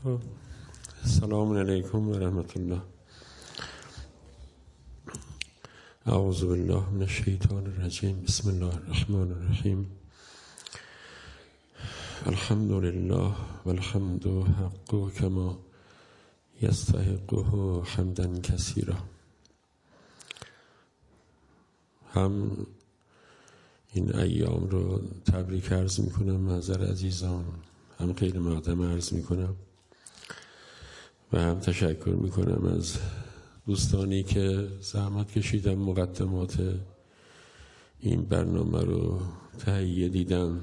السلام علیکم و رحمت الله. اعوذ بالله من الشیطان الرجیم. بسم الله الرحمن الرحیم. الحمد لله والحمد حق کما یستحقه حمدا کثیرا. هم این ایام رو تبریک عرض میکنم معذر عزیزان، هم خیلی مقدم عرض میکنم و هم تشکر میکنم از دوستانی که زحمت کشیدن مقدمات این برنامه رو تهیه دیدن.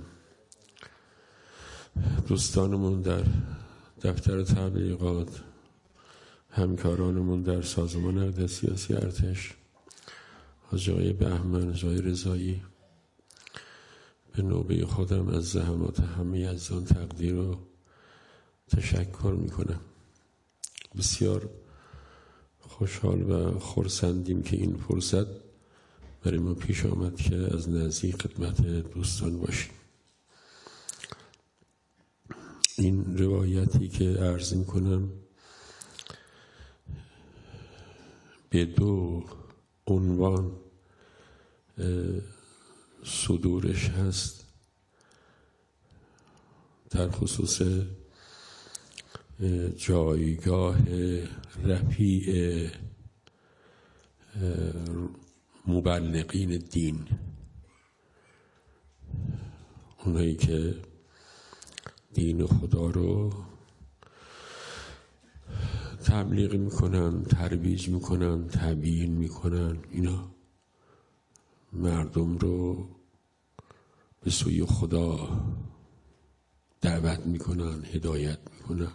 دوستانمون در دفتر تبلیغات، همکارانمون در سازمان نقد سیاسی ارتش، حاجی آقای بهمن، حاجی آقای رضایی، به نوبه خودم از زحمات همه عزیزان تقدیر و تشکر میکنم. بسیار خوشحال و خرسندیم که این فرصت برای ما پیش آمد که از نزدیک خدمت دوستان باشیم. این روایتی که عرض میکنم به دو عنوان صدورش هست، در خصوص جایگاه رفیع مبلغین دین، اونایی که دین خدا رو تبلیغ میکنن، ترویج میکنن، تبیین میکنن، اینا مردم رو به سوی خدا دعوت میکنن، هدایت میکنن،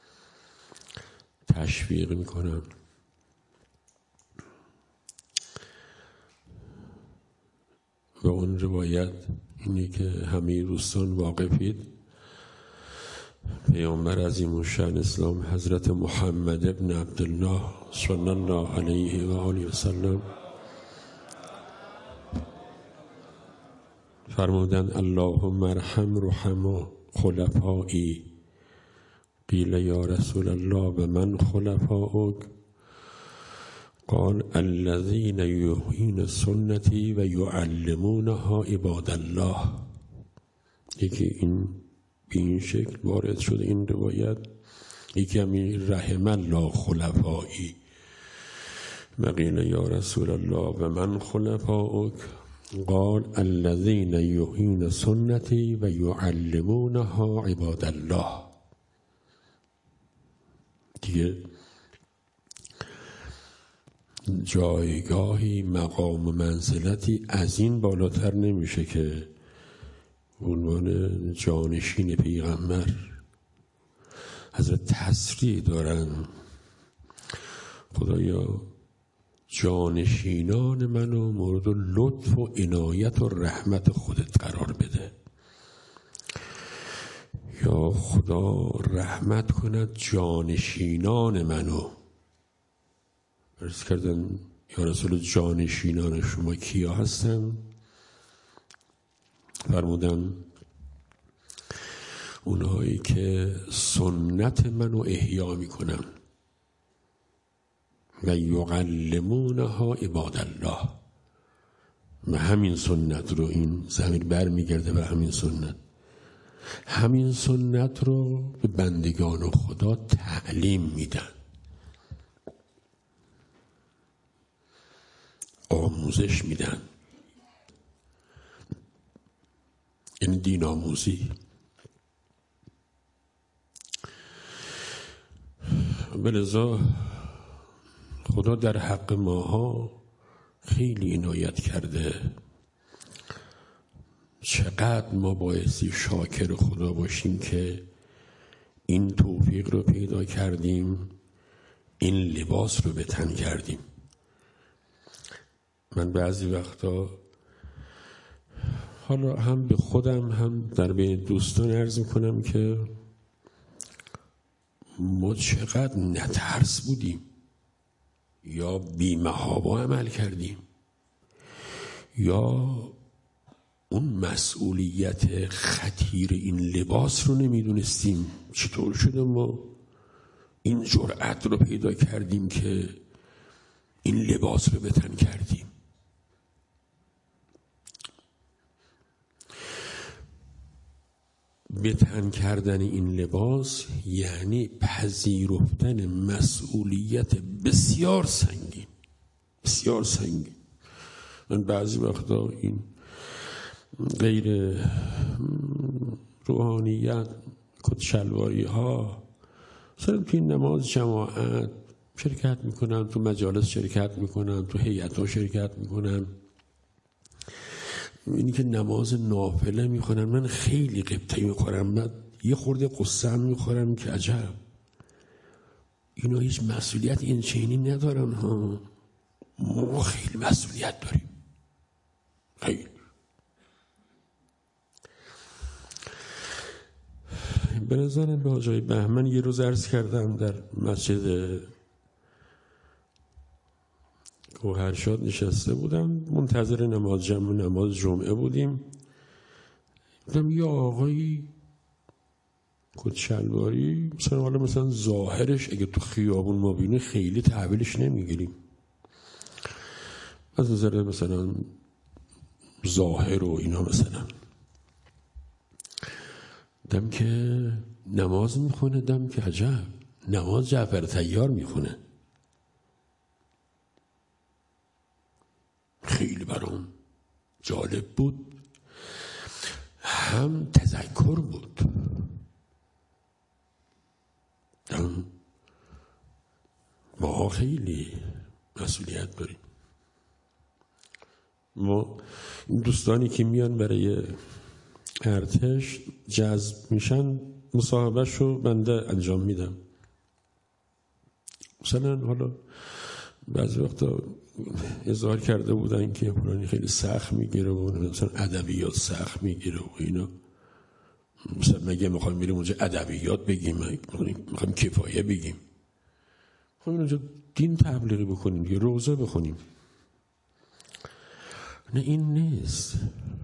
تشویق میکنن. و اون روایت اینه که همه دوستان واقفید. پیامبر عظیم الشأن اسلام حضرت محمد ابن عبدالله صلی الله علیه و آله و سلم فرمودند اللهم ارحم رحما خلفایی. قیل یا رسول الله و من خلفاؤک؟ قال الذین یحیون سنتی و یعلمونها عباد الله. یکی این به این شکل وارد شده این روایت، یکی همین رحم الله خلفایی. و قیل یا رسول الله و من خلفاؤک؟ قال الذین یحیون سنتی و یعلمونها عباد الله. دیگه جایگاهی، مقام و منزلتی از این بالاتر نمیشه که عنوان جانشین پیغمبر. حضرت تصریح دارن خدایا جانشینان منو مورد لطف و عنایت و رحمت خودت قرار بده. یا خدا رحمت کند جانشینان منو. عرض کردن یا رسول جانشینان شما کیا هستن؟ فرمودن اونهایی که سنت منو احیا میکنن و یعلمونها عباد الله. و همین سنت رو، این ضمیر برمیگرده و همین سنت رو به بندگان خدا تعلیم میدن، آموزش میدن. این دین آموزی. بلذا خدا در حق ماها خیلی عنایت کرده. چقدر ما بایستی شاکر خدا باشیم که این توفیق رو پیدا کردیم، این لباس رو به تن کردیم. من بعضی وقتا حالا هم به خودم هم در بین دوستان عرض میکنم که ما چقدر نترس بودیم، یا بی‌محابا عمل کردیم، یا اون مسئولیت خطیر این لباس رو نمیدونستیم. چطور شده ما این جرأت رو پیدا کردیم که این لباس رو به تن کردیم. به تن کردن این لباس یعنی پذیرفتن مسئولیت بسیار سنگین، بسیار سنگین. من بعضی وقتا این غیر روحانیت کتشلواری ها مثلا توی نماز جماعت شرکت میکنن، تو مجالس شرکت میکنن، تو هیئت ها شرکت میکنن، اینی که نماز نافله میخونن من خیلی قبطه میخورم، من یه خورده قصه هم میخورم که عجب اینا هیچ مسئولیت این چینی ندارن ها، ما خیلی مسئولیت داریم، خیلی. به نظرم به آقای بهمن یه روز عرض کردم در مسجد گوهرشاد نشسته بودم، منتظر نماز جمعه بودیم، دیدم یه آقایی کتشلواری مثلا ظاهرش اگه تو خیابون ما بینه خیلی تحویلش نمیگیریم، از نظر مثلا ظاهر و اینا، مثلا دم که نماز میخونه، دم که عجب نماز جعفر طیار میخونه. خیلی برام جالب بود، هم تذکر بود، ما خیلی مسئولیت داریم. ما دوستانی که میان برای ارتش جذب میشن مصاحبهشو بنده انجام میدم. مثلا حالا بعضی وقتا اظهار کرده بودن که فلانی خیلی سخت میگیره و مثلا ادبیات سخت میگیره و اینا، مثلا مگه میخوایم بریم اونجا ادبیات بگیم، میخوایم کفایه بگیم، میخوایم اونجا دین تبلیغی بکنیم، یه روزه بخونیم؟ نه این نیست.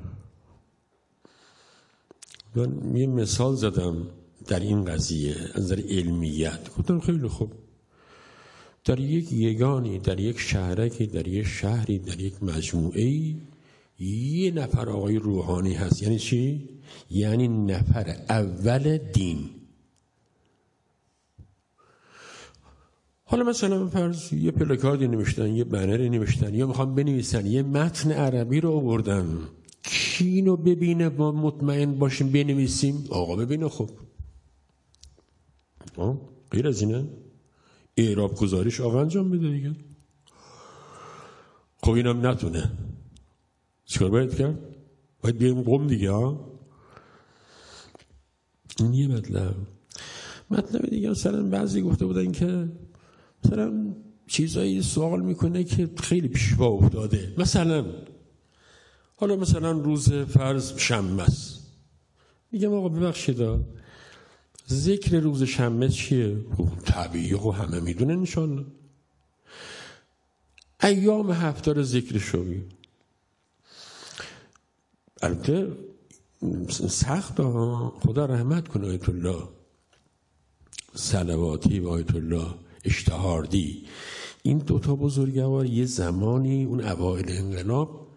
من یه مثال زدم در این قضیه از نظر علمیت، گفتم خیلی خوب، در یک یگانی، در یک شهرکی، در یک شهری، در یک مجموعه‌ای یه نفر آقای روحانی هست. یعنی چی؟ یعنی نفر اول دین. حالا مثلا فرض یه پلاکاردی نوشتن، یه بنری نوشتن، یا میخوام بنویسن یه متن عربی رو آوردن، کی اینو ببینه ما مطمئن باشیم بنویسیم؟ آقا ببینه. خب غیر از اینه اعراب گزارش آقا انجام بده دیگه. خب اینم نتونه، چیکار باید کرد؟ باید بیایم قم دیگه ها. این یه مطلب دیگه. مثلا بعضی گفته بودن که مثلا چیزایی سوال میکنه که خیلی پیشوا افتاده، مثلا حالا مثلا روز فرض شنبه است، میگم آقا ببخشید ذکر روز شنبه چیه؟ طبیعی و همه میدونن انشالله. ایام هفته رو ذکر شوی. البته سخت خدا رحمت کنه آیت الله صلواتی و آیت الله اشتهاردی، این دوتا بزرگوار یه زمانی اون اوایل انقلاب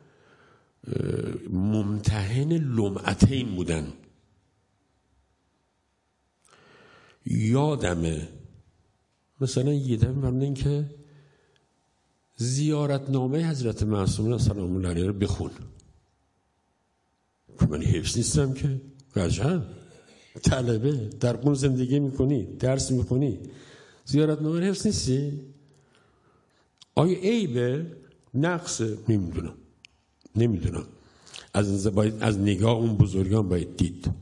ممتحن لمعتین بودن. یادمه مثلا یه دفعه فرمودن که زیارتنامه حضرت معصومه سلام الله علیه رو بخون. من حفظ نیستم که، عجب طلبه در قم زندگی میکنی، درس میکنی، زیارتنامه حفظ نیستی؟ آیا عیبه؟ نقصه؟ نمیدونم. از نگاه اون بزرگان باید دید.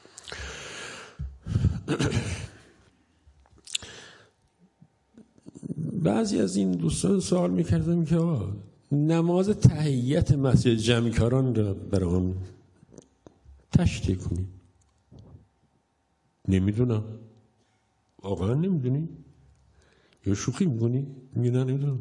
بعضی از این دوستان سوال میکردم که نماز تحیت مسجد جمعیکاران را برام تشریح کنی. نمیدونم. واقعا نمیدونی؟ یا شوخی میکنی؟ میگه نمیدونم.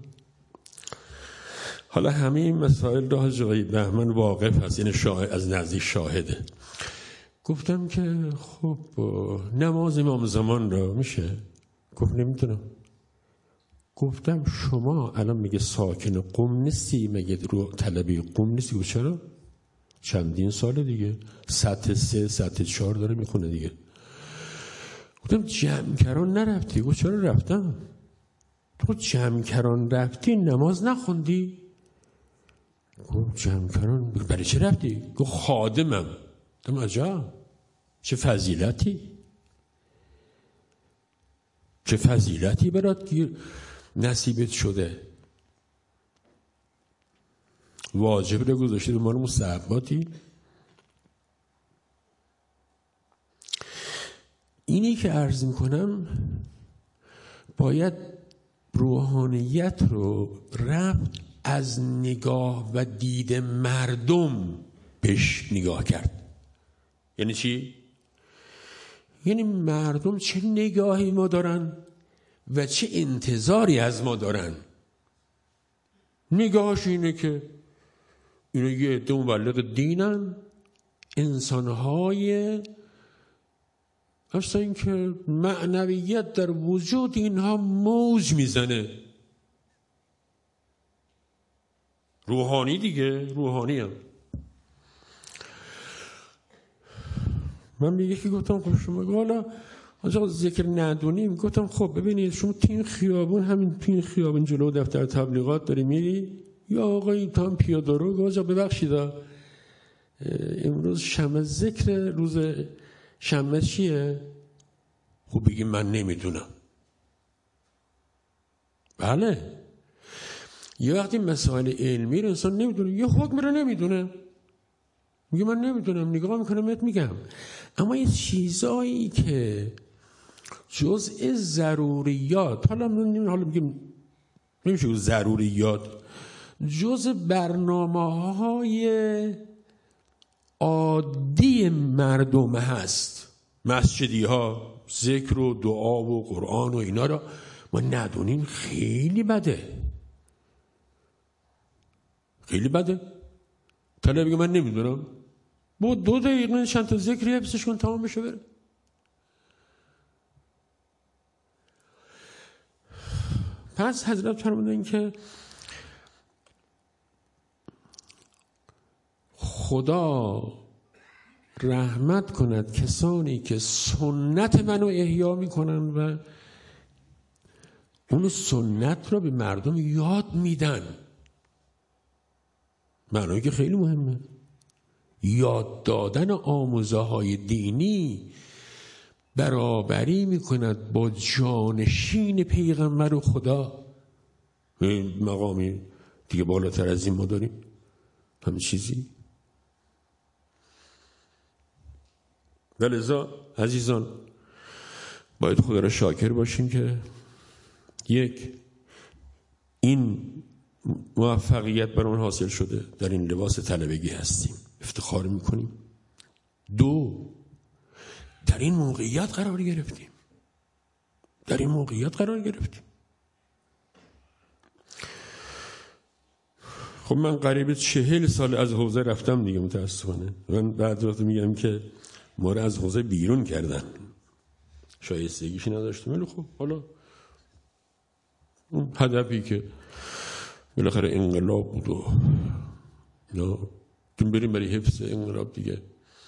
حالا همه این مسائل را آقای بهمن واقف هست، یعنی از نزدیک شاهده. گفتم که خب نماز امام زمان را میشه گفت نمیدونم. گفتم شما الان میگه ساکن قم نیستی، مگه رو طلبه قم نیستی؟ گفت چرا؟ چندین سال دیگه، سطح 3 سطح 4 داره میخونه دیگه. گفتم جمکران نرفتی؟ گفت چرا رفتم. تو جمکران رفتی نماز نخوندی؟ گفت جمکران برای چه رفتی؟ گفت خادمم. گفتم عجب، چه فضیلتی، چه فضیلتی برات نصیبت شده. واجب رو گذاشتی به مال مستحباتی. اینی که عرض میکنم باید روحانیت رو رفت از نگاه و دید مردم بهش نگاه کرد. یعنی چی؟ یعنی مردم چه نگاهی ما دارن و چه انتظاری از ما دارن. نگاهش اینه که اینا یه عده مبلغ دینن، انسانهای اصلا این که معنویت در وجود اینها موج میزنه. روحانی دیگه، روحانی هم. من به یکی گفتم خب شما حالا آجا ذکر ندونیم. گفتم خب ببینید شما تین خیابون، همین تین خیابون جلو دفتر تبلیغات داری میری، یا آقایی تا هم پیاده رو آجا ببخشید امروز شنبه ذکر روز شنبه چیه؟ خب بگی من نمیدونم. بله، یه وقتی مسائل علمی رو انسان نمیدونه، یه حکم رو نمیدونه، میگه من نمیدونم، نگاه میکنم میگم. اما یه چیزایی که جزء ضروریات، حالا میگیم نمیشه ضروریات، جزء برنامه‌های عادی مردم هست، مسجدی ها، ذکر و دعا و قرآن و اینا رو ما ندونیم، خیلی بده، خیلی بده. طلب بگه من نمیدونم، با 2 دقیقه چند تا ذکری حفظش کن تمام بشه بره. پس حضرت فرمودن که خدا رحمت کند کسانی که سنت منو احیا میکنن و اون سنت رو به مردم یاد میدن. معنایی که خیلی مهمه. یاد دادن آموزه های دینی برابری میکند با جانشین پیغمبر و خدا. مقامی دیگه بالاتر از این ما داریم؟ همه چیزی. ولذا عزیزان باید خدا را شاکر باشیم که یک، این موفقیت برامون حاصل شده، در این لباس طلبگی هستیم، افتخار میکنیم. 2، در این موقعیت قرار گرفتیم، در این موقعیت قرار گرفتیم. خب من قریب 40 سال از حوزه رفتم دیگه، متاسفانه من بعد وقت میگم که ما رو از حوزه بیرون کردن، شایستگیشی نداشتم. ولی خب حالا اون هدفی که بالاخره انقلاب بود و نه تون بریم برای حفظ انقلاب دیگه.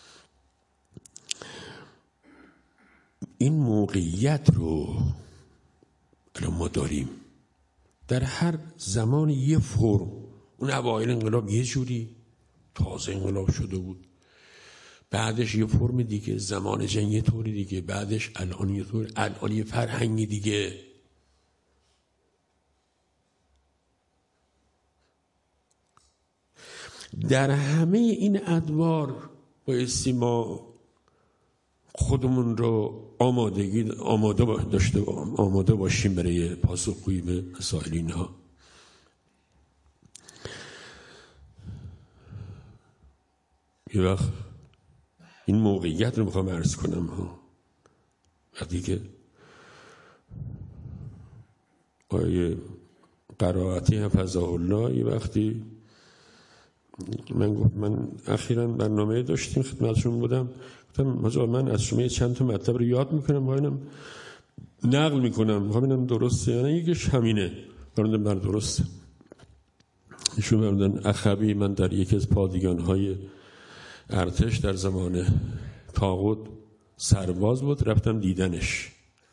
این موقعیت رو الان ما داریم. در هر زمان یه فرم، اون اوایل انقلاب یه جوری تازه انقلاب شده بود، بعدش یه فرم دیگه، زمان جنگ یه طوری دیگه، بعدش الان یه طور، الان یه فرهنگی دیگه. در همه این ادوار بایستی ما خودمون رو آماده باشیم برای پاسخگویی به مسائل اینها. یه وقت این موقعیت رو میخوام عرض کنم وقتی که آیه قرائتی حفظه الله یه وقتی من اخیراً برنامه داشتیم خدمتشون بودم، گفتم من از شما چند تا مطلب رو یاد میکنم، باینم نقل میکنم، میخوام ببینم درسته یا نه. یکیش همینه، برندن بر درسته. ایشون برندن اخوی، من در یکی از پادگان‌های ارتش در زمان طاغوت سرباز بود، رفتم دیدنش.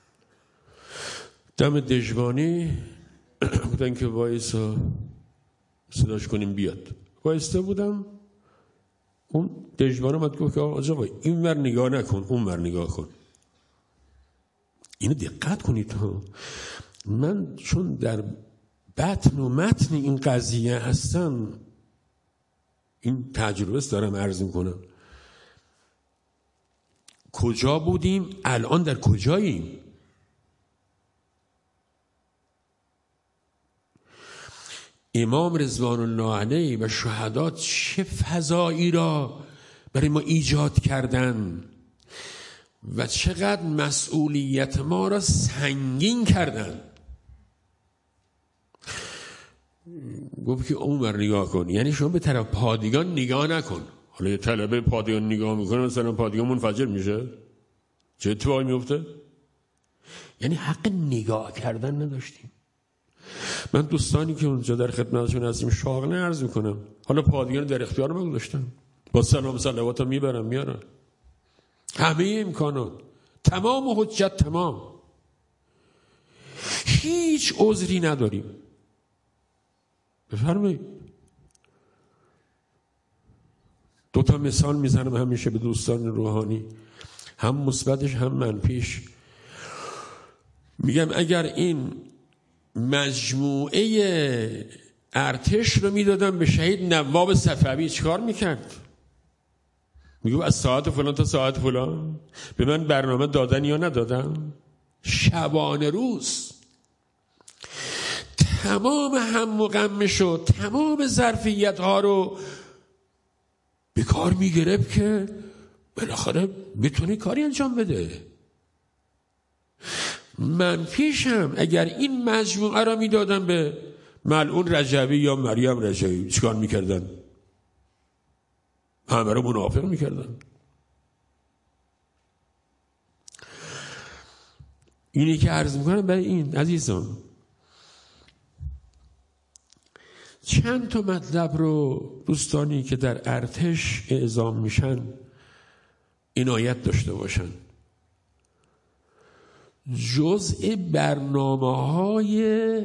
دم دژبانی بودن که وایسا صداش کنیم بیاد. وایسته بودم، اون دژبان اومد گفت که آقا این ور نگاه نکن، اون ور نگاه کن. اینو دقت کنید ها. من چون در بطن و متن این قضیه هستم، این تجربه است دارم عرض میکنم. کجا بودیم، الان در کجاییم؟ امام رضوان الله علیه و شهدا چه فضایی را برای ما ایجاد کردن و چقدر مسئولیت ما را سنگین کردن. گفت که اون ور نگاه کن، یعنی شما به طرف پادگان نگاه نکن. حالا یه طلبه پادگان نگاه میکنه، مثلا پادگان منفجر میشه، چه اتفاقی میفته؟ یعنی حق نگاه کردن نداشتیم. من دوستانی که اونجا در خدمتشون هستیم شاغله عرض میکنم، حالا پادگان در اختیار من گذاشتم، با سلام صلوات هم میارن همه امکانات، تمام حجت، تمام، هیچ عذری نداریم. بفرمایید. دو تا مثال میزنم همیشه به دوستان روحانی، هم مثبتش هم منفیش. میگم اگر این مجموعه ارتش رو میدادم به شهید نواب صفوی، چیکار میکرد؟ میگم از ساعت فلان تا ساعت فلان به من برنامه دادن یا ندادن؟ شبانه روز تمام هم و غمش و تمام ظرفیت ها رو به کار میگرفت که بالاخره بتونه کاری انجام بده. منفیش هم اگر این مجموعه را میدادن به ملعون رجبی یا مریم رجبی، چیکار میکردن؟ همه رو منافق میکردن. اینی که عرض میکنم برای این عزیزان، چند تا مطلب رو دوستانی که در ارتش اعزام میشن عنایت داشته باشن. جزء برنامه‌های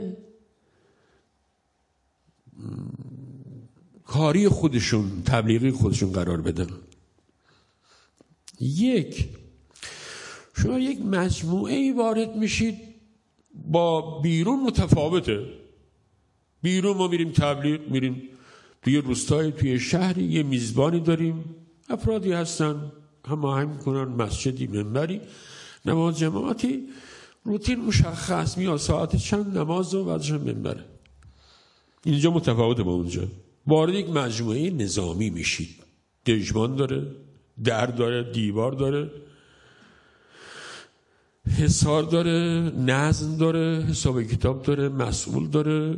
کاری خودشون، تبلیغی خودشون قرار بدن. یک، شما یک مجموعه وارد میشید با بیرون متفاوته. بیرون ما میریم تبلیغ، میریم توی روستایی، توی شهری، یه میزبانی داریم، افرادی هستن هماهنگ میکنن، مسجدی، منبری، نماز جماعتی، روتین مشخص، میاد ساعت چند نماز و بعدش منبره. اینجا متفاوته با اونجا. وارد یک مجموعه نظامی میشید، دژبان داره، در داره، دیوار داره، حصار داره، نظم داره، حساب کتاب داره، مسئول داره.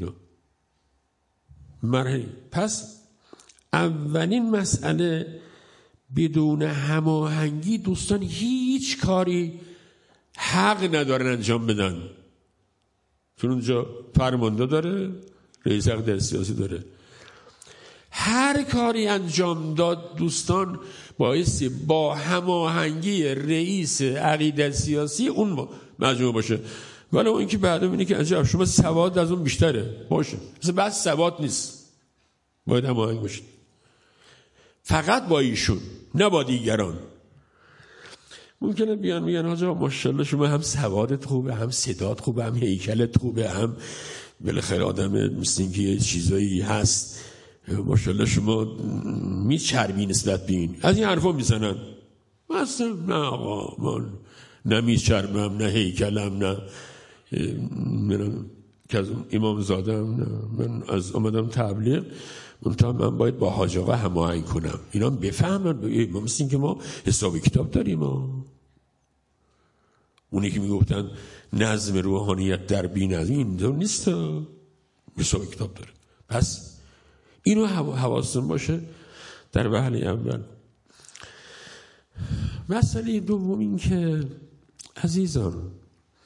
مرحله. پس اولین مسئله، بدون هماهنگی دوستان هیچ کاری حق ندارن انجام بدن. چون اونجا فرمانده داره، رئیس عقیده سیاسی داره. هر کاری انجام داد دوستان باعث با هماهنگی رئیس عقیده سیاسی اون مجموعه باشه. ولی اون که بعد میبینی که عجب شما سواد از اون بیشتره، باشه، مثلا بس سواد نیست، باید هماهنگ باشید فقط با ایشون، نه با دیگران. ممکنه بیان میگن آقا ماشاءالله شما هم سوادت خوبه، هم صدات خوبه، هم هیکلت خوبه، هم بالاخره آدم مثل این که یه چیزایی هست، ماشاءالله شما میچربی نسبت به این. از این حرفا میزنن. مثلا نه آقا، من نه میچربم، نه هیکلم، نه من که از امام زادم، نه من از آمدم تبلیغ، من باید با حاج آقا هماهنگ کنم. اینا بفهمن ما مثل این که ما حساب کتاب داریم. اونی که میگفتن نظم روحانیت در بی‌نظمی، این دور نیست، حساب کتاب داره. پس اینو حواستون باشه در وهله اول. مسئله دوم این که عزیزان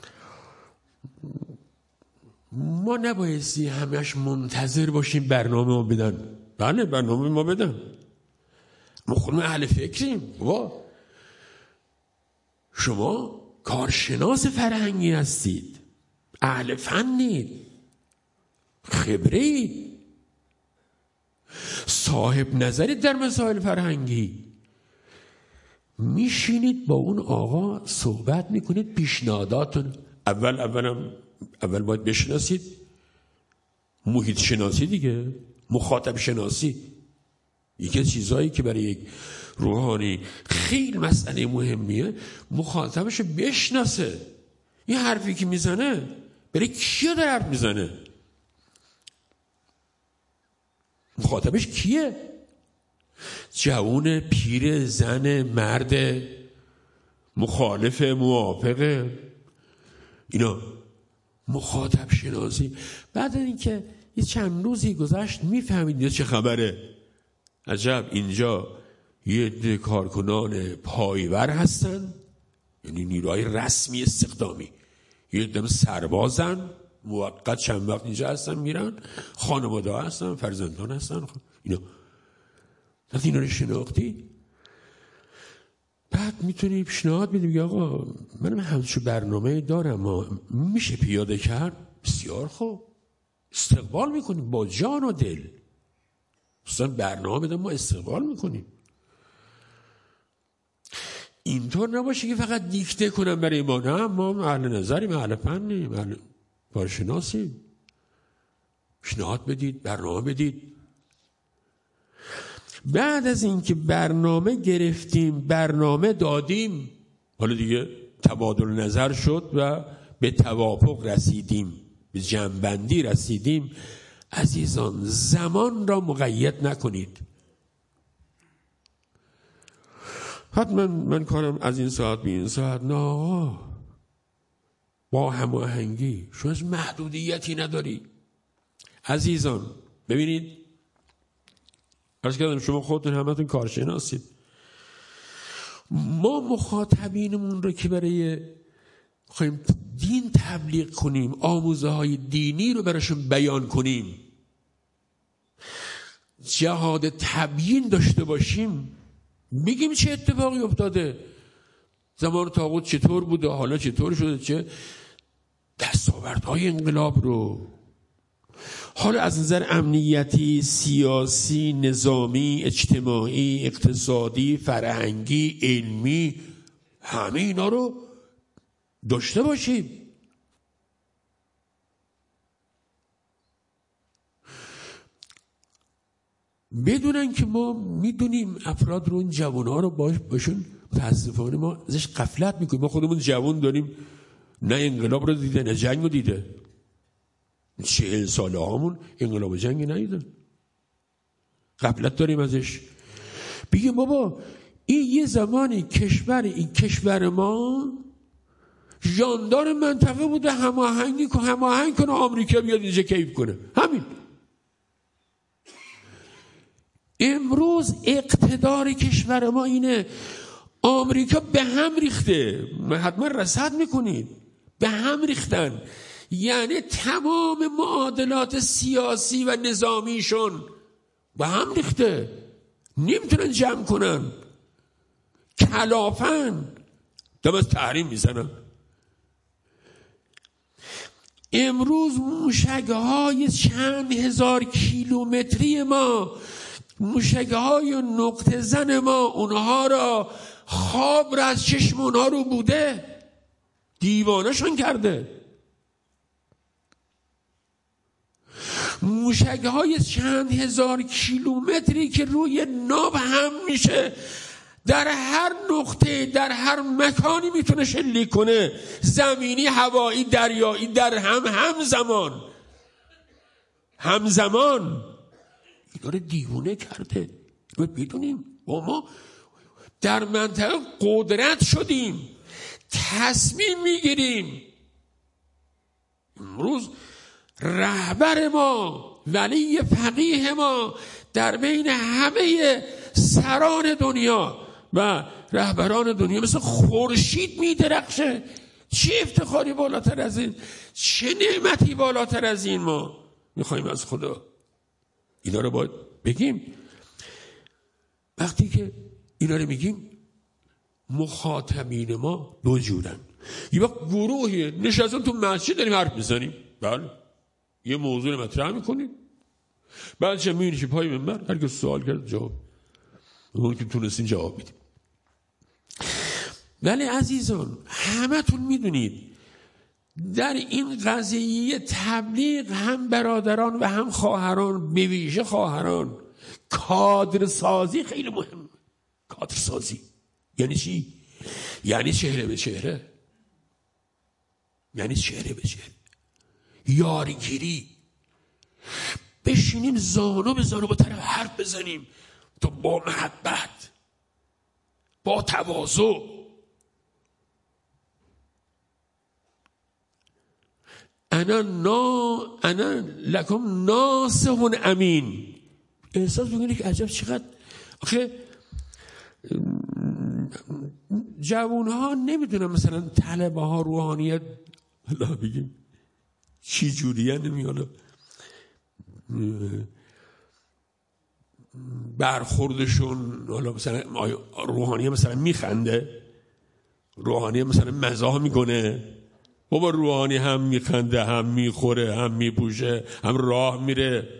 ما نبایستی همش منتظر باشیم برنامه ما بدن. بله برنامه ما بدن، ما خودمون اهل فکریم. شما کارشناس فرهنگی هستید، اهل فنید، خبره‌اید، صاحب نظرید در مسائل فرهنگی. میشینید با اون آقا صحبت میکنید، پیشنهاداتون اول باید بشناسید، محیط شناسی دیگه، مخاطب شناسی. یکی از چیزهایی که برای یک روحانی خیلی مسئله مهمیه، مخاطبش بشناسه. این حرفی که میزنه برای کیا داره حرف میزنه؟ مخاطبش کیه؟ جوان، پیر، زن، مرد، مخالف، موافق، اینا مخاطب شناسی. بعد اینکه یه چند روزی گذشت میفهمید چه خبره. عجب، اینجا یه عده کارکنان پایور هستن، یعنی نیروهای رسمی استخدامی، یه عده سربازن موقت چند وقت اینجا هستن، میرن، خانواده هستن، فرزندان هستن، اینا. وقتی اینا رو شناختی، بعد میتونی پیشنهاد بدی، بگی آقا من همچون برنامه دارم، میشه پیاده کرد؟ بسیار خوب، استقبال میکنیم با جان و دل. اصلا برنامه بدم، ما استقبال میکنیم. اینطور نباشه که فقط دیکته کنم برای ما. نه، ما اهل نظریم، اهل فنیم، اهل کارشناسیم. پیشنهاد بدید، برنامه بدید. بعد از اینکه برنامه گرفتیم، برنامه دادیم، حالا دیگه تبادل نظر شد و به توافق رسیدیم، به جمع‌بندی رسیدیم. عزیزان، زمان را مقید نکنید. حتما من کارم از این ساعت به این ساعت، نه آقا، با هماهنگی. شما از محدودیتی نداری. عزیزان ببینید، عرض کردم شما خودتون همتون کارشناسید. ما مخاطبینمون رو که برای خواهیم دین تبلیغ کنیم، آموزه های دینی رو براشون بیان کنیم، جهاد تبیین داشته باشیم، بگیم چه اتفاقی افتاده، زمان طاغوت چطور بوده، حالا چطور شده، چه دستاوردهای انقلاب رو، حالا از نظر امنیتی، سیاسی، نظامی، اجتماعی، اقتصادی، فرهنگی، علمی، همه اینا رو داشته باشیم. بدونن که ما میدونیم افراد رو، اون جوانها رو باشون متاسفانه ما ازش غفلت میکنیم. ما خودمون جوان داریم، نه انقلاب رو دیده نه جنگ رو دیده. 40 ساله هامون انقلاب و جنگ ندیدن، غفلت داریم ازش. بگیم بابا این یه زمانی کشور ما ژاندار منطقه بوده، هماهنگ کنه آمریکا بیاد اینجا کیف کنه. همین. امروز اقتدار کشور ما اینه. آمریکا به هم ریخته، حتما رصد میکنید، به هم ریختن. یعنی تمام معادلات سیاسی و نظامیشون به هم ریخته، نمیتونن جمع کنن، کلافن، دم از تحریم میزنن. امروز موشک‌های چند هزار کیلومتری ما، موشک‌های نقطه زن ما، اونها را خواب را از چشم اونها رو بوده، دیوانه‌شون کرده. موشک‌های چند هزار کیلومتری که روی ناب هم میشه، در هر نقطه، در هر مکانی میتونه شلیک کنه، زمینی، هوایی، دریایی، در همزمان اینا رو دیوونه کرده. ما بدونیم ما در منطقه قدرت شدیم، تصمیم میگیریم. امروز رهبر ما، ولی فقیه ما، در بین همه سران دنیا و رهبران دنیا مثل خورشید میدرخشه. چه افتخاری بالاتر از این؟ چه نعمتی بالاتر از این ما میخوایم از خدا؟ اینا رو باید بگیم. وقتی که اینا رو میگیم، مخاطبین ما دو جورن. یه وقت گروهی نشستن تو مسجد داریم حرف میزنیم، بله، یه موضوع مطرح میکنیم، بعد چه میبینی پای منبر هر که سوال کرد جواب، اون که تونستین جواب میدیم. ولی عزیزان، همه تون میدونید در این قضیه تبلیغ هم برادران و هم خواهران، به ویژه خواهران، کادر سازی خیلی مهم. کادر سازی یعنی چی؟ یعنی چهره به چهره، یعنی چهره به چهره، یارگیری. بشینیم زانو به زانو با طرف حرف بزنیم، تو با محبت، با تواضع. انا لکم ناصح امین. احساس بکنید که عجب چقدر آخه جوانها نمیدونم مثلا طلبه ها روحانیت حالا بگیم چی جوریه، نمیالا برخوردشون، حالا مثلا روحانیه مثلا میخنده، روحانیه مثلا مزاح میکنه. بابا روحانی هم میخنده، هم میخوره، هم میپوشه، هم راه میره.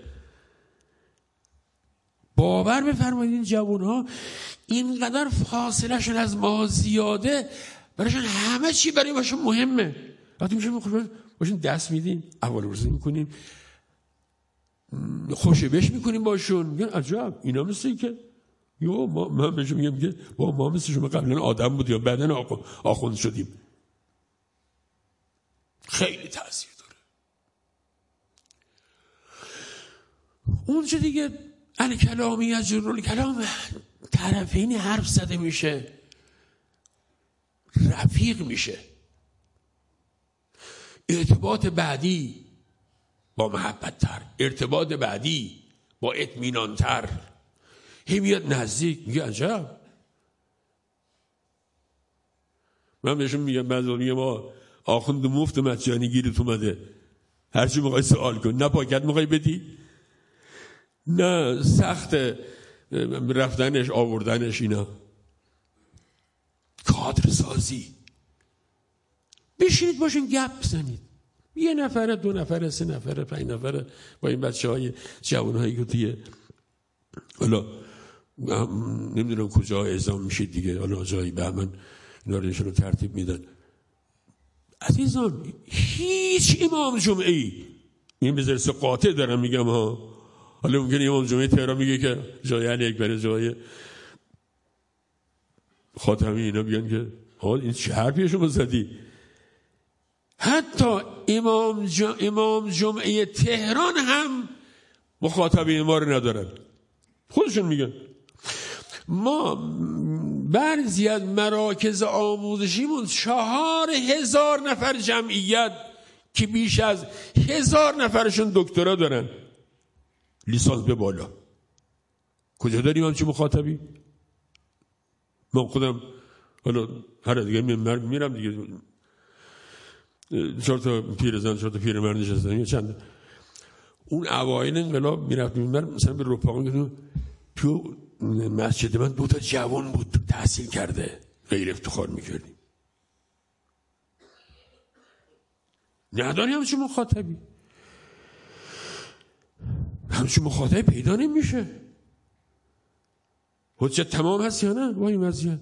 باور بفرمایید این جوانها اینقدر فاصله شون از ما زیاده، برایشون همه چی برای باشون مهمه. وقتی میشه باشون دست میدیم، اول روزی میکنیم، خوشبش میکنیم باشون، میگن عجب اینا مثل که من بهشون میگم که ما مثل شما قبلا آدم بودیم بعدن آخوند شدیم. خیلی تأثیر داره. اونجا دیگه الکلامی از جرول کلام طرفین حرف زده میشه، رفیق میشه. ارتباط بعدی با محبت تر، ارتباط بعدی با اطمینان تر، هی میاد نزدیک، میگه عجب. من بهشون میگم بعضی ما آخوند مفت مجانی گیرت اومده، هرچی میخوای سوال کن، نه پاکت میخوای بدی، نه سخت رفتنش آوردنش. اینا کادر سازی. بشینید باشین گپ بزنید، یه نفره، دو نفره، سه نفره، 5 نفره با این بچه‌های جوان‌هایی که توی حالا نمیدونم کجا اعزام میشید دیگه، حالا جایی بهمن اینا رو ترتیب میدن. عزیزان هیچ امام جمعه‌ای، این بذارسه قاطع دارم میگم ها، حالا ممکنه امام جمعه تهران میگه که جای علی اکبر، جای خاتمی، اینا بیان که حال این چه حرفی شما زدی. حتی امام جمعه تهران هم مخاطبین ما رو ندارن، خودشون میگن. ما بعضی از مراکز آموزشیمون 4000 نفر جمعیت که بیش از 1000 نفرشون دکترا دارن، لیسانس به بالا. کجا داریم همچی مخاطبی؟ من خودم حالا هر دیگه میرم دیگه، 4 تا پیرزن 4 تا پیرمرد نشستن، چند اون اوایل انقلاب میرفتیم مثلا به رفقا تو مسجد من 2 تا جوان بود تحصیل کرده، غیر افتخار میکردیم. نداری همچون مخاطبی، همچون مخاطبی پیدا نمیشه. حجت تمام هست یا نه؟ با این وضعیت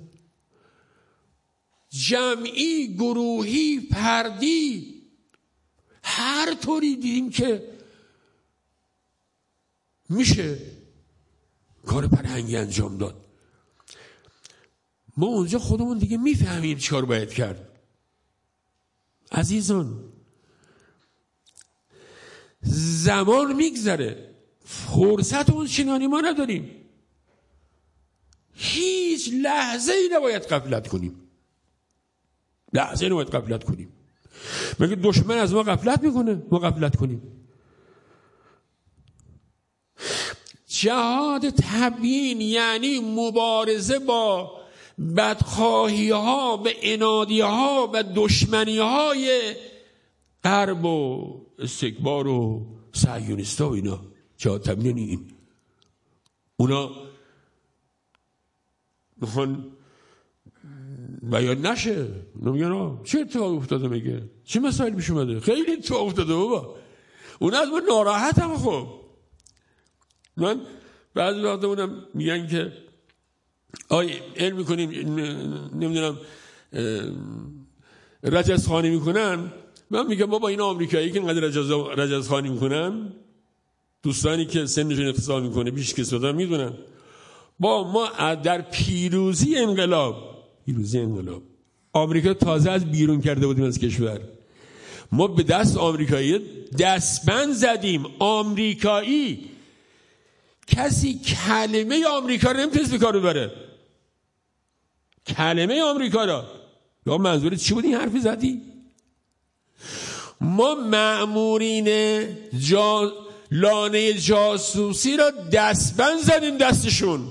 جمعی، گروهی، فردی، هر طوری دیدیم که میشه کار فرهنگی انجام داد. ما اونجا خودمون دیگه میفهمیم چی کار باید کرد. عزیزان زمان میگذره، فرصت اون چنانی ما نداریم، هیچ لحظه ای نباید غفلت کنیم، لحظه ای نباید غفلت کنیم. مگه دشمن از ما غفلت میکنه ما غفلت کنیم؟ جهاد تبیین یعنی مبارزه با بدخواهی ها و انادی ها و دشمنی های غرب و استکبار و صهیونیستا و اینا جا تمرین این. اونا میخوان بیان نشه، نمیگن چه اتفاق افتاده، میگه چه مسائل پیش اومده، خیلی اتفاق افتاده بابا. اونا از من ناراحتم. خب من بعضی وقتا اونم میگن که علم میکنیم، نمیدونم رجزخوانی میکنن. من میگم بابا این آمریکایی که اینقدر رجزخوانی میکنن، دوستانی که سنشون اتصال میکنه بیش کس بدن میدونن ما در پیروزی انقلاب آمریکا تازه از بیرون کرده بودیم از کشور. ما به دست آمریکایی دستبند زدیم. آمریکایی کسی کلمه آمریکا رو نمیتونست به کار ببره. کلمه آمریکا را. یا منظورت چی بود این حرفی زدی؟ ما مأمورین لانه جاسوسی را دستبند زدیم دستشون.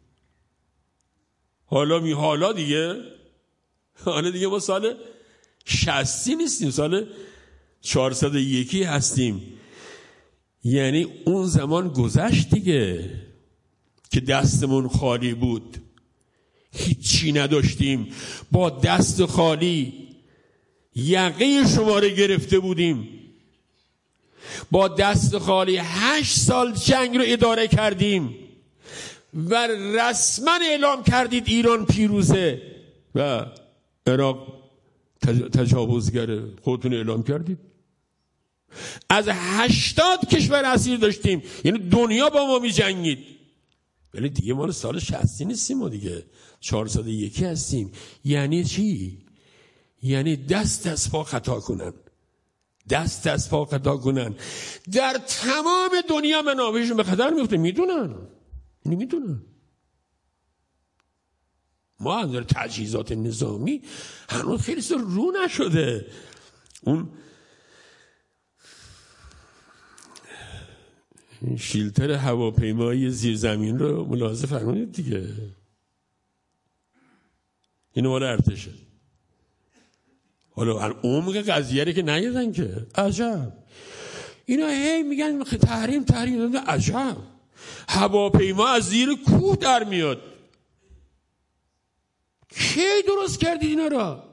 حالا دیگه ما سال 60 نیستیم، سال 401 هستیم. یعنی اون زمان گذشت دیگه که دستمون خالی بود، هیچی نداشتیم، با دست خالی یقه شما رو گرفته بودیم، با دست خالی 8 سال جنگ رو اداره کردیم و رسما اعلام کردید ایران پیروزه و عراق تجاوزگره. خودتون اعلام کردید. از 80 کشور اسیر داشتیم، یعنی دنیا با ما می جنگید. ولی دیگه ما سال 60 نیستیم، ما دیگه 401 هستیم. یعنی چی؟ یعنی دست از پا خطا کنن. در تمام دنیا منابعشون به خطر میفته. میدونن. ما از تجهیزات نظامی هنوز خیلی رو نشده. اون شیلتر هواپیمایی زیرزمین رو ملاحظه فرمودید دیگه. اینو مال ارتشه. حالا عمق قضیه رو که نیدن که. عجب. اینا هی میگن تحریم عجب. هواپیما از زیر کوه در میاد. کی درست کردید اینا را؟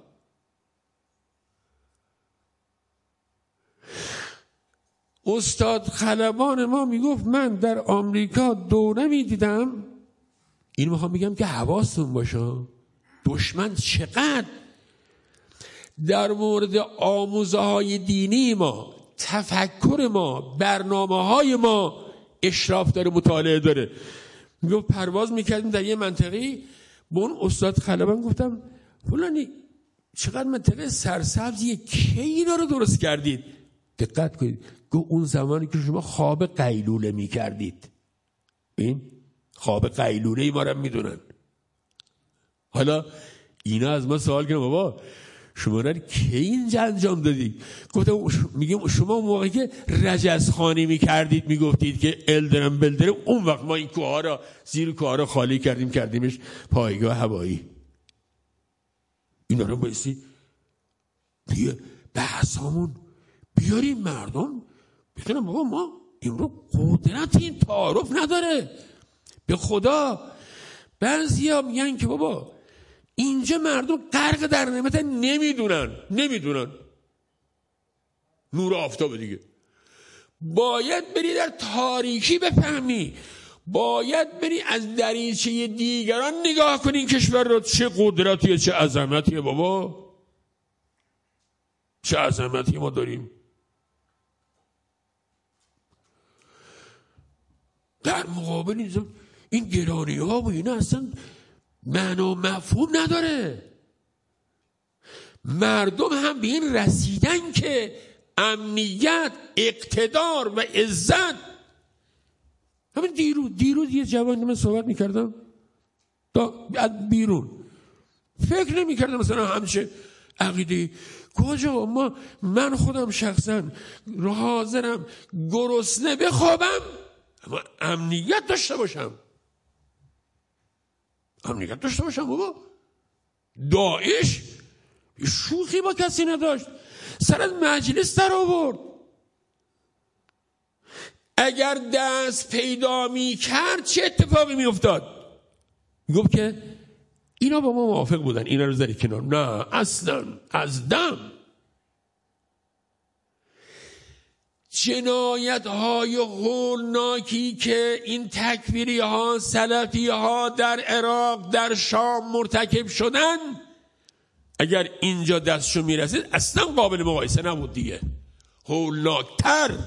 استاد خلبان ما میگفت من در آمریکا دورمی دیدم. این میخوام بگم که حواستون باشه دشمن چقدر در مورد آموزه های دینی ما، تفکر ما، برنامه های ما اشراف داره، مطالعه داره. میگفت پرواز میکردیم در یه منطقی، به اون استاد خلبان گفتم فلانی چقدر منطقه سرسبزیه، کی اینا رو درست کردید؟ دقت کنید، گفت اون زمانی که شما خواب قیلوله میکردید. این خواب قیلوله ما رو میدونن. حالا اینا از ما سوال کردن بابا شما را کی اینجا انجام دادید؟ گفتم میگم شما اون موقعی که رجزخوانی میکردید میگفتید که الدرم بلدرم، اون وقت ما این کوه را زیر کوه را خالی کردیمش پایگاه هوایی. اینا رو بایستی بحثامون بیاریم مردم بکنم بابا ما این رو قدرت این تعارف نداره. به خدا بعضی ها میگن که بابا اینجا مردم غرق در نعمت، نمیدونن نور آفتاب دیگه. باید بری در تاریکی بفهمی، باید بری از دریچه دیگران نگاه کنی کشور رو. چه قدرتیه، چه عظمتیه بابا، چه عظمتی ما داریم. در مقابل این گرانی ها و اینا اصلا معنا و مفهوم نداره. مردم هم به این رسیدن که امنیت، اقتدار و عزت. همین دیروز یه جوانی من صحبت میکردم از بیرون، فکر نمیکردم مثلا همچه عقیده کجا. من خودم شخصا حاضرم گرسنه بخوابم اما امنیت داشته باشم بابا. داعش شوخی با کسی نداشت، سر از مجلس در آورد. اگر دست پیدا می کرد چه اتفاقی می افتاد؟ گفت که اینا با ما موافق بودن، اینا رو زدی کنار. نه اصلا، از دم. جنایت های هولناکی که این تکفیری ها، سلفی ها در عراق، در شام مرتکب شدن، اگر اینجا دستشون میرسید اصلا قابل مقایسه نبود دیگه. هولناکتر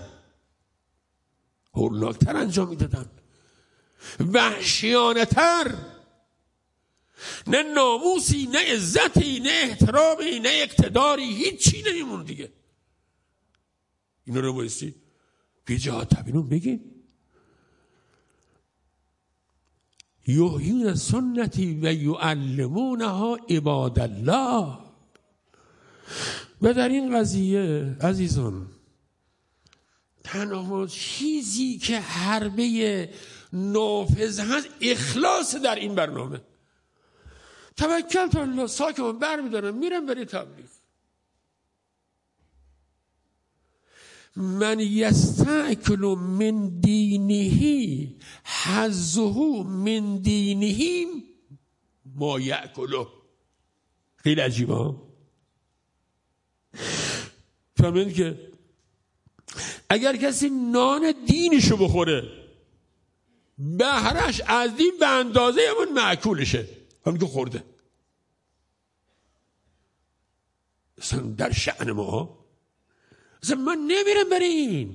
انجام میدادن، وحشیانه تر. نه ناموسی، نه عزتی، نه احترامی، نه اقتداری، هیچی نمیمون دیگه. اینا رو بایستی بی جهات تبینون بگیم. یحیون سنتی و یعلمونها عباد الله. و در این قضیه عزیزان، تنها چیزی که حربه نافذ هست اخلاص در این برنامه. توکل الله، ساکم برمیدارم میرم برای تبلیغ. من یستأکل من دینه حظه من دینه ما یأکله. خیلی عجیبه ها. فهمید که اگر کسی نان دینشو بخوره، بهرش از دین به اندازه همون معکولشه، همون که خورده. اصلا در شأن ما، اصلا من نمیرم برای این،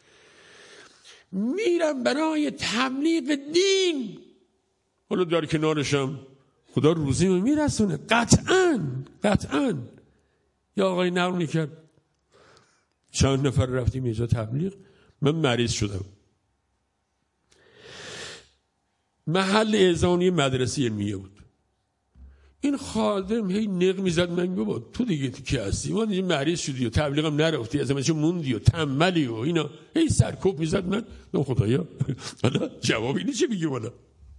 میرم برای تبلیغ دین. حالا در کنارشم خدا روزی میرسونه، قطعاً. یا آقای نقل میکرد چند نفر رفتیم اینجا تبلیغ، من مریض شدم. محل اذان مدرسه علمیه بود. این خادم هی نق میزد، من گفت تو دیگه کی هستی؟ من دیگه مریض شدی و تبلیغم نرفتی، از چه موندی و تنبلی و اینا. هی سرکوب میزد. من خدایا حالا جواب اینه چه میگه؟ والا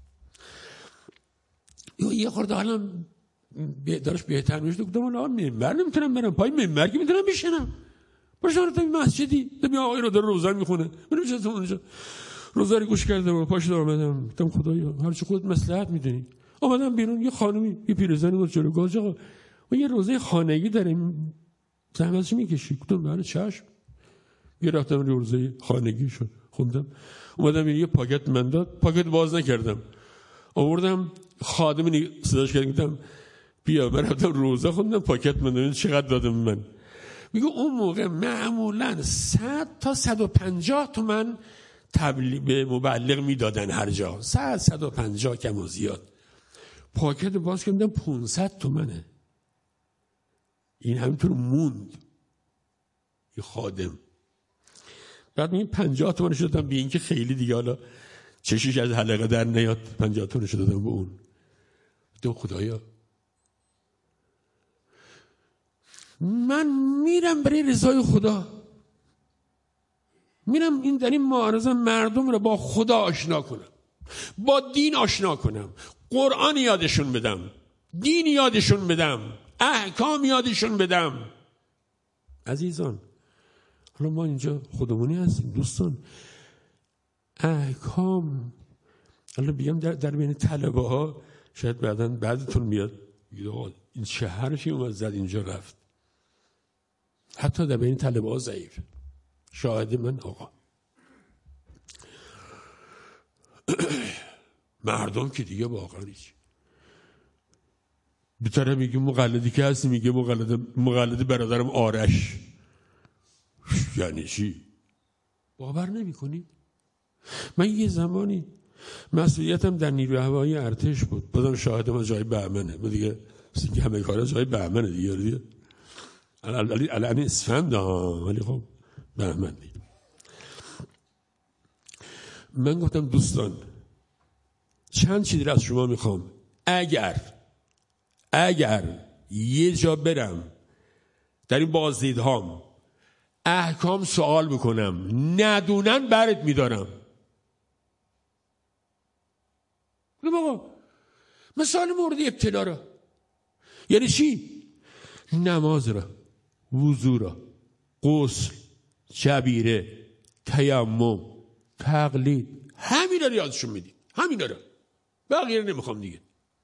یه خورده حالا دارش بهتر میشد. گفتم حالا منبر نمیتونم برم، پای منبر که میتونم بشینم. باشم رفتم مسجدی، دیدم آقای رو داره روزه میخونه، من نشستم اونجا روزه رو گوش کردم و پاشو اومدم. گفتم خدایا هر چی خودت مصلحت میدونی. اومدم بیرون، یه خانمی یه پیرزنی بود جلو گاز، آقا ما یه روزه خانگی داریم، زحمتش میکشی؟ گفتم بله چشم. یه رفتم روزه خانگی شد، خوندم. اومدم یه پاکت من داد، پاکت باز نکردم، آوردم خادم صداش کردم، گفتم بیا. من رفتم روزه خوندم، پاکت من داد، چقدر دادم من؟ میگه اون موقع معمولا 100 تا 150 تومن تبلیغ به مبلغ میدادن هر جا، 150 کم و زیاد. پاکت باز کردم 500 تومنه. این همینطور موند یه خادم. بعد این 50 تومنش دادم به این که خیلی دیگه حالا چشیش از حلقه در نیاد، 50 تومنش دادم به اون. تو خدایا من میرم برای رضای خدا، میرم این در این معارضه مردم رو با خدا آشنا کنم، با دین آشنا کنم، قرآن یادشون بدم، دین یادشون بدم، احکام یادشون بدم. عزیزان حالا ما اینجا خودمونی هستیم دوستان، احکام حالا بیام در بین طلبه ها، شاید بعدتون میاد این چه حرفی اومد زد اینجا رفت. حتی در بین طلبه ها ضعیف. شاهد من آقا مردم که دیگه واقعا هیچ. بیتره میگه مقلدی که هستی، میگه مقلدی برادرم آرش. یعنی چی؟ باور نمی کنی؟ من یه زمانی مسئولیتم در نیروی هوایی ارتش بود، بازم شاهدم از جای بهمنه، من دیگه همه کارا جای بهمنه دیگه. الان اسفند ولی خب بهمن دیگه. من گفتم دوستان چند چیزی از شما میخوام، اگر یه جا برم در این بازدیدهام احکام سوال بکنم ندونن برات میدارم. آقا مثال مورد ابتلا را یعنی چی؟ نماز را، وضو را، غسل، جبیره، تیمم، تقلید، همین را یادشون میدی، همین را، بقیه رو نمیخوام دیگه.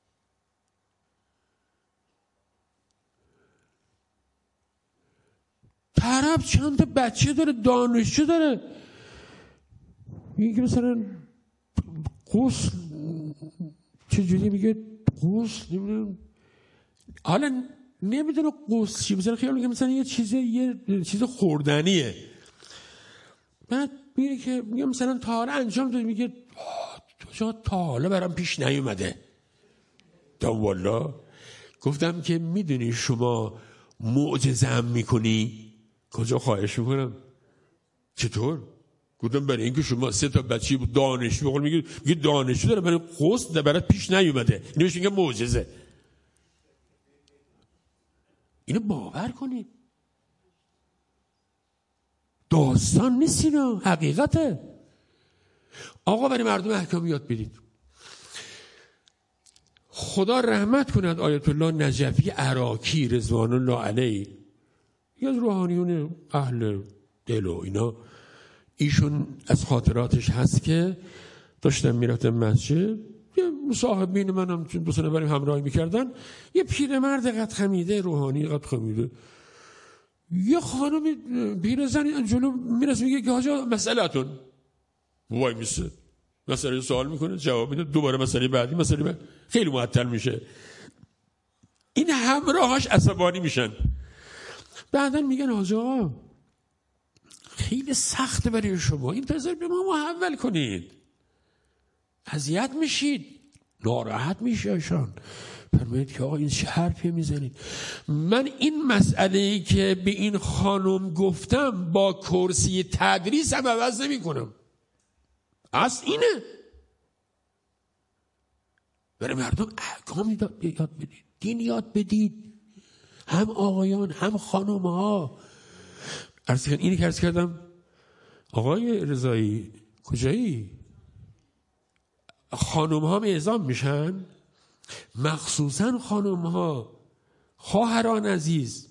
طرف چند تا بچه داره، دانشجو داره، میگه مثلا غسل چجوری، میگه غسل نمیدونم، حالا نمیدونه غسل چی، مثلا خیال میگه مثلا یه چیز خوردنیه، بعد میگه که میگه مثلا تا حالا انجام دادی، میگه تا حالا برام پیش نیومده. تا والا گفتم که میدونی شما معجزه هم میکنی؟ کجا؟ خواهش میکنم. چطور؟ گفتم برای اینکه شما 3 تا بچه دانشجو بقول میگه دانشجو داره برای غسل برات پیش نیومده، اینو بهش میگه معجزه. اینو باور کنید، داستان نیست، اینو حقیقته. آقا برای مردم احکام یاد بدید. خدا رحمت کند آیت الله نجفی عراقی رضوان الله علیه، یکی از روحانیون اهل دل و اینا، ایشون از خاطراتش هست که داشتم میرفتم مسجد، یه مصاحبین منم چون 2 سنه بریم همراهی میکردن، یه پیرمرد قد خمیده، روحانی قد خمیده، یه خانم پیرزنی جلو میرسه میگه که حاجا مسئله‌تون، وای میسه مسئله سوال میکنه، جواب میده، دوباره مسئله بعدی، خیلی معطل میشه. این همراهاش عصبانی میشن، بعدن میگن حاجا خیلی سخته برای شما، این بذار به ما محول کنید، اذیت میشید، ناراحت میشهشان. فرمایید که آقا این چه حرفی میزنید؟ من این مسئله‌ای که به این خانم گفتم با کرسی تدریس هم عوض نمی کنم، از اینه برای مردم احکام یاد بدید، دین یاد بدید، هم آقایان هم خانم ها. اینی که عرض کردم آقای رضایی کجایی؟ خانم ها اعزام میشن، مخصوصا خانم ها. خواهران عزیز،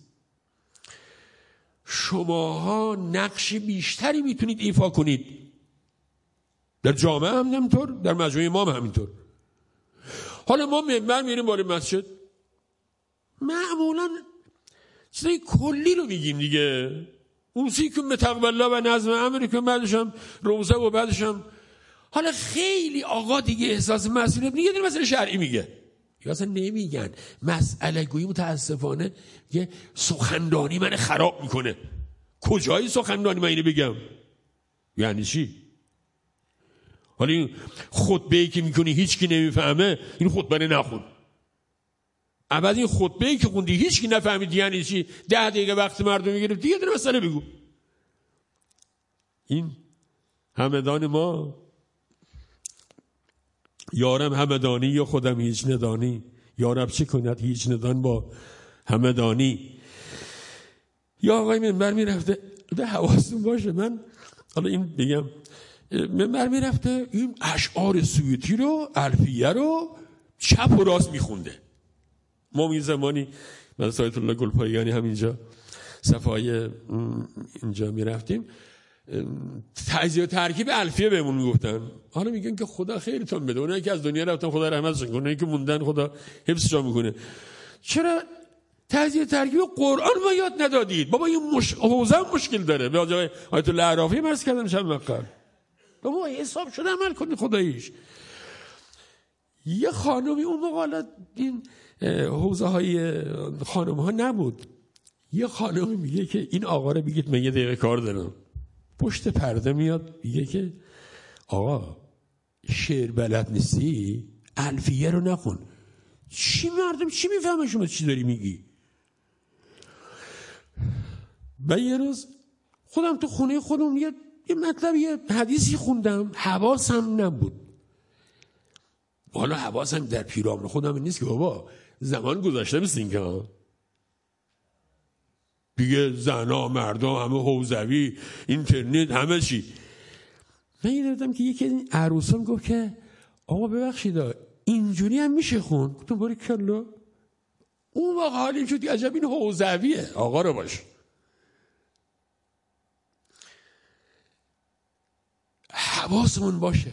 شماها نقش بیشتری میتونید ایفا کنید، در جامعه هم همینطور، در مجموعه ما هم همینطور. حالا ما منبر میریم بالا مسجد، معمولا چیزای کلی رو میگیم دیگه، اوصیکم بتقوی الله و نظم امرکم، بعدش هم روزه و بعدش هم. حالا خیلی آقا دیگه احساس مسئولیت میگه، در مسئله شرعی میگه، یا اصلا نمیگن. مسئله گویی متاسفانه یه سخندانی من خراب میکنه. کجای سخندانی من اینو بگم؟ یعنی چی؟ حالا این خطبه‌ای که میکنی هیچ کی نمیفهمه، این خطبه رو نخون. اول این خطبه‌ای که خوندی هیچ کی نفهمید یعنی چی، 10 دقیقه وقت مردم میگرفت، دیگه در مسئله بگو. این همدان ما، یارم همدانی یا خودم هیچ ندانی، یارب چه کند هیچ ندان با همدانی. یا آقای منبر میرفته، ده حواستون باشه، من حالا این بگم، منبر میرفته این اشعار سیوطی رو، الفیه رو چپ و راست میخونده. ما این زمانی من سایت الله گلپایگانی همینجا صفای اینجا میرفتیم، تجزیه و ترکیب الفیه بهمون میگفتن. حالا میگن که خدا خیرتون بده، اونایی که از دنیا رفتن خدا رحمتشون کنه، اونایی که موندن خدا حفظشون میکنه. چرا تجزیه و ترکیب قرآن ما یاد ندادید؟ بابا این حوزه هم مشکل داره. به جای آیت الله عرافی عرض کردم چند مقال، بابا حساب شده عمل کنید خداییش. یه خانمی اون مقالات این حوزه های خانم ها نبود، یه خانمی میگه که این آقا رو بگید من یه دقیقه کار دارم، پشت پرده میاد میگه که آقا شعر بلد نیستی، الفیه رو نخون. چی مردم چی میفهمه شما چی داری میگی؟ و یه روز خودم تو خونه خودم یه مطلب یه حدیثی خوندم، حواسم نبود. حالا حواسم در پیرامون خودم نیست که بابا زمان گذشته مثل که دیگه زنا مردم همه حوزوی اینترنت همه چی. من یه دیدم که یکی از این عروسان گفت که آقا ببخشید اینجوری هم میشه خون. گفتم باری کلا اون وقت حالیم شد که عجب این حوزویه، آقا رو باش. حواسمون باشه.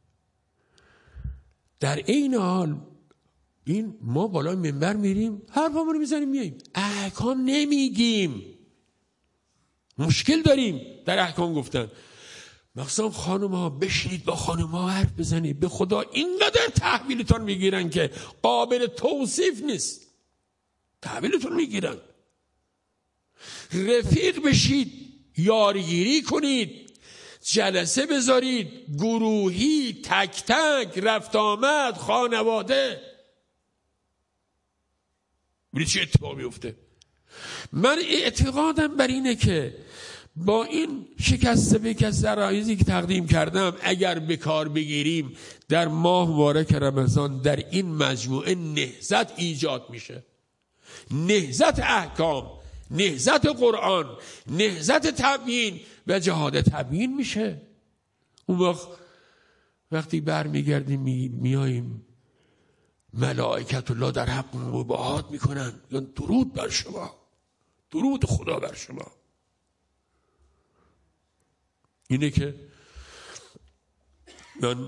در این حال این ما بالای منبر میریم حرفامون رو میزنیم میاییم، احکام نمیگیم. مشکل داریم در احکام گفتن. مثلا خانم ها بشینید با خانم ها حرف بزنید، به خدا اینقدر تحویلتون میگیرن که قابل توصیف نیست. تحویلتون میگیرن. رفیق بشید، یارگیری کنید، جلسه بذارید، گروهی، تک تک، رفت آمد، خانواده. ببینید چه اتفاقی میفته. من اعتقادم بر اینه که با این شکست عرایضی که تقدیم کردم اگر به کار بگیریم در ماه مبارک رمضان در این مجموعه نهضت ایجاد میشه. نهضت احکام، نهضت قرآن، نهضت تبیین و جهاد تبیین میشه. اون وقتی برمیگردیم میاییم ملائکت الله در حق مباهات میکنن، یا درود بر شما، درود خدا بر شما. اینه که من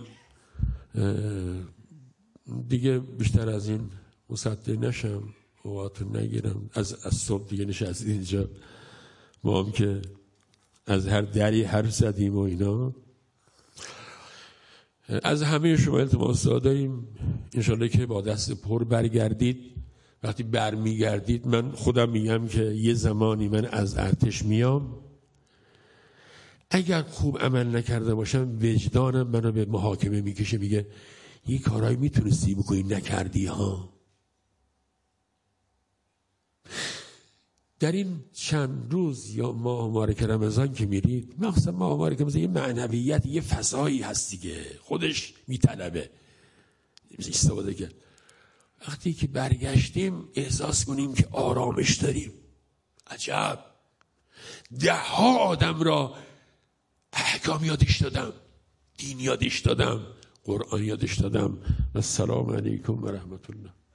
دیگه بیشتر از این مصدق نشم، اوقاتو نگیرم. از صبح دیگه نشستید اینجا، ما هم که از هر دری حرف زدیم و اینا. از همه شما التماس داریم انشالله که با دست پر برگردید. وقتی برمیگردید من خودم میگم که یه زمانی من از ارتش میام، اگر خوب عمل نکرده باشم وجدانم منو به محاکمه میکشه، میگه یه کارایی میتونستی بکنی نکردی ها. در این چند روز یا ماه مبارک رمضان که میرید، مخصوصا ماه مبارک رمضان یه معنویت، یه فضایی هستی که خودش میطلبه استفاده کرد. وقتی که برگشتیم احساس کنیم که آرامش داریم. عجب، 10 آدم را احکام یادش دادم، دین یادش دادم، قرآن یادش دادم. السلام علیکم و رحمت الله.